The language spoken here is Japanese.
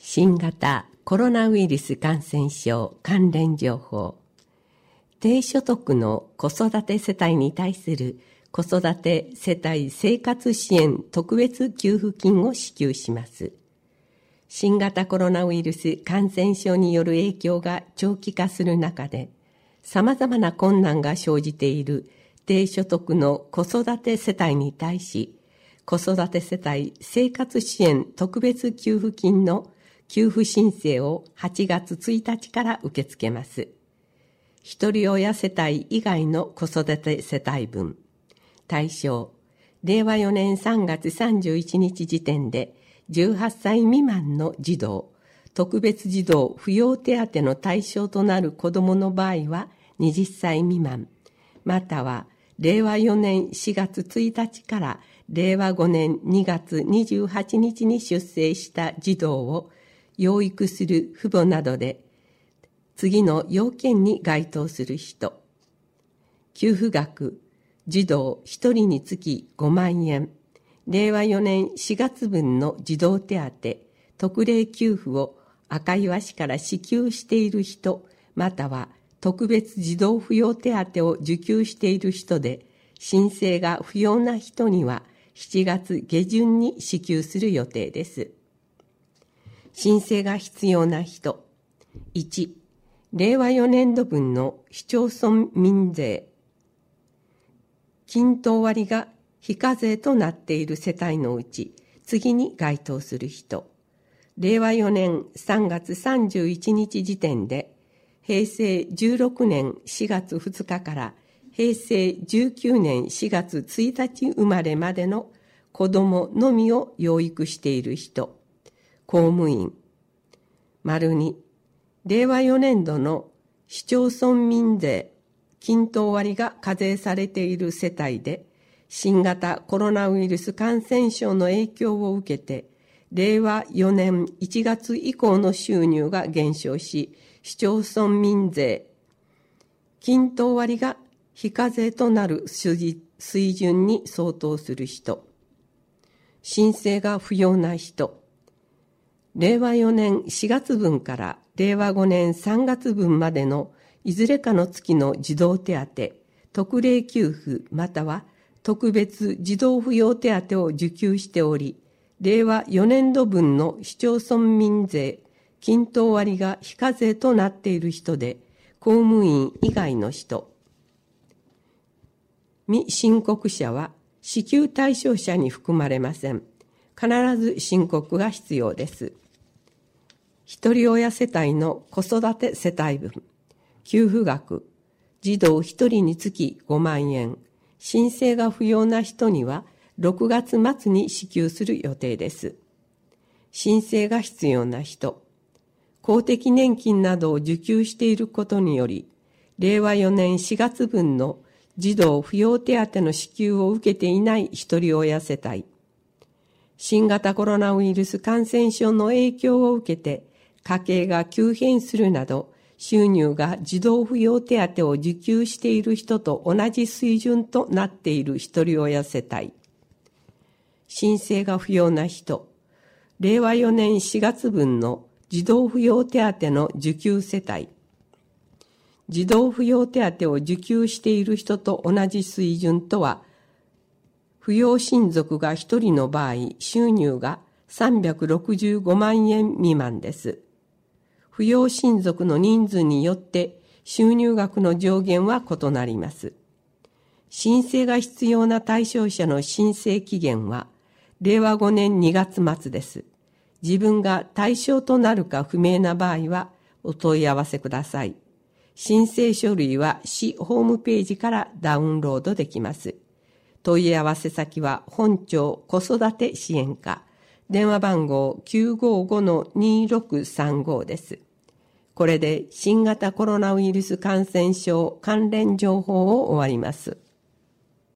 新型コロナウイルス感染症関連情報。低所得の子育て世帯に対する子育て世帯生活支援特別給付金を支給します。新型コロナウイルス感染症による影響が長期化する中で、様々な困難が生じている低所得の子育て世帯に対し、子育て世帯生活支援特別給付金の給付申請を8月1日から受け付けます。一人親世帯以外の子育て世帯分。対象、令和4年3月31日時点で18歳未満の児童、特別児童扶養手当の対象となる子どもの場合は20歳未満、または令和4年4月1日から令和5年2月28日に出生した児童を養育する父母などで次の要件に該当する人。給付額、児童1人につき5万円。令和4年4月分の児童手当、特例給付を赤岩市から支給している人、または特別児童扶養手当を受給している人で、申請が不要な人には7月下旬に支給する予定です。申請が必要な人。1、令和4年度分の市町村民税、均等割が非課税となっている世帯のうち、次に該当する人。令和4年3月31日時点で、平成16年4月2日から平成19年4月1日生まれまでの子どものみを養育している人。公務員。2、令和4年度の市町村民税、均等割が課税されている世帯で、新型コロナウイルス感染症の影響を受けて、令和4年1月以降の収入が減少し、市町村民税、均等割が非課税となる水準に相当する人。申請が不要な人。令和4年4月分から令和5年3月分までのいずれかの月の児童手当、特例給付または特別児童扶養手当を受給しており、令和4年度分の市町村民税、均等割が非課税となっている人で、公務員以外の人。未申告者は支給対象者に含まれません。必ず申告が必要です。一人親世帯の子育て世帯分。給付額、児童1人につき5万円。申請が不要な人には6月末に支給する予定です。申請が必要な人。公的年金などを受給していることにより、令和4年4月分の児童扶養手当の支給を受けていない一人親世帯。新型コロナウイルス感染症の影響を受けて、家計が急変するなど、収入が児童扶養手当を受給している人と同じ水準となっている一人親世帯。申請が不要な人。令和4年4月分の児童扶養手当の受給世帯。児童扶養手当を受給している人と同じ水準とは、扶養親族が一人の場合、収入が365万円未満です。扶養親族の人数によって収入額の上限は異なります。申請が必要な対象者の申請期限は令和5年2月末です。自分が対象となるか不明な場合はお問い合わせください。申請書類は市ホームページからダウンロードできます。問い合わせ先は本庁子育て支援課。電話番号 955-2635 です。これで新型コロナウイルス感染症関連情報を終わります。